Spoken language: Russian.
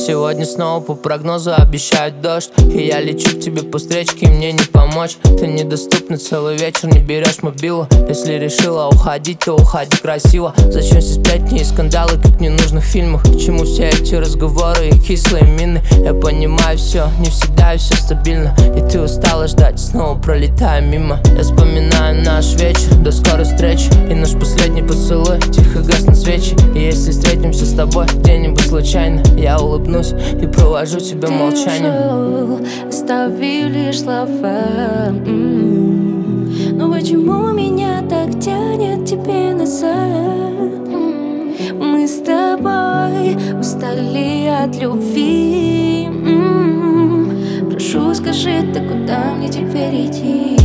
Сегодня снова по прогнозу обещают дождь, и я лечу к тебе по встречке, и мне не помочь. Ты недоступна целый вечер, не берешь мобилу. Если решила уходить, то уходи красиво. Зачем все сплетни и скандалы, как в ненужных фильмах? К чему все эти разговоры и кислые мины? Я понимаю все, не всегда и все стабильно, и ты устала ждать, снова пролетая мимо. Я вспоминаю наш вечер, до скорой встречи, и наш последний поцелуй, тихо гаснут свечи. И если встретимся с тобой где-нибудь случайно, я улыбнусь и провожу тебя молчанием. Ты ушел, оставив лишь слова. Но почему меня так тянет тебе назад? Мы с тобой устали от любви. Прошу, скажи, ты куда мне теперь идти?